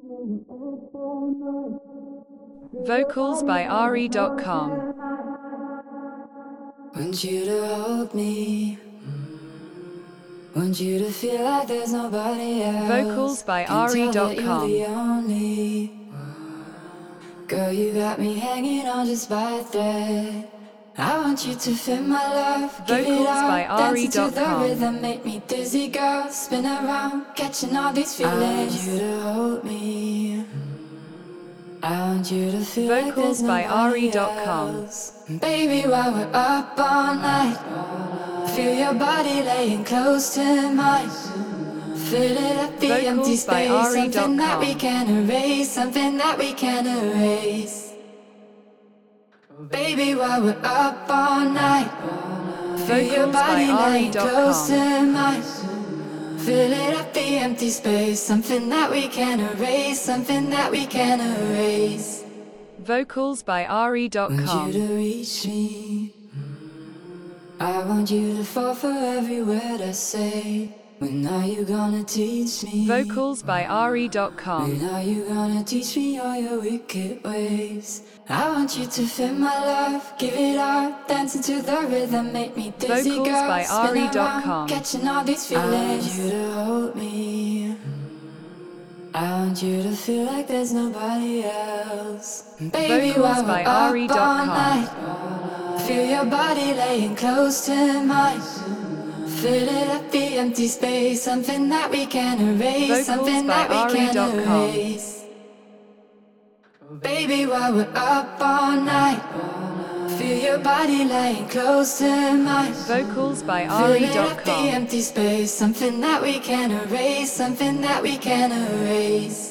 Vocals by Ari.com. Want you to hold me. Want you to feel like there's nobody else. Vocals by Can tell that Ari.com. you're the only. Girl, you got me hanging on just by a thread. I want you to feel my love. Give it Vocals up. by Dancing to the Ari.com. rhythm, make me dizzy, girl. Spin around, catching all these feelings. I want you to hold me. I want you to feel like Vocals there's by nobody Ari.com. else. Baby, while we're up all night, feel your body laying close to mine. Fill it up, the Vocals empty by space. Something that Ari.com. we can erase. Something that we can erase. Baby, while we're up all night, feel your Vocals by body laying close Ari.com. to mine. Fill it up, the empty space. Something that we can erase. Something that we can erase. Vocals by Want you Ari.com. to reach me. I want you to fall for every word I say. When are you gonna teach me? Vocals by Ari.com. When are you gonna teach me all your wicked ways? I want you to feel my love, give it up, dancing to the rhythm, make me dizzy, Vocals girl. by Spin Ari.com. around, catching all these feelings. I want you to hold me. I want you to feel like there's nobody else. Baby, Vocals while by we're up all Ari.com. night, feel your body laying close to mine. Fill it up, the empty space. Something that we can erase. Vocals Something by that we can Ari.com. erase. Baby, while we're up all night, feel your body laying close to mine. Vocals by Fill it up, the Ari.com. empty space. Something that we can erase. Something that we can erase.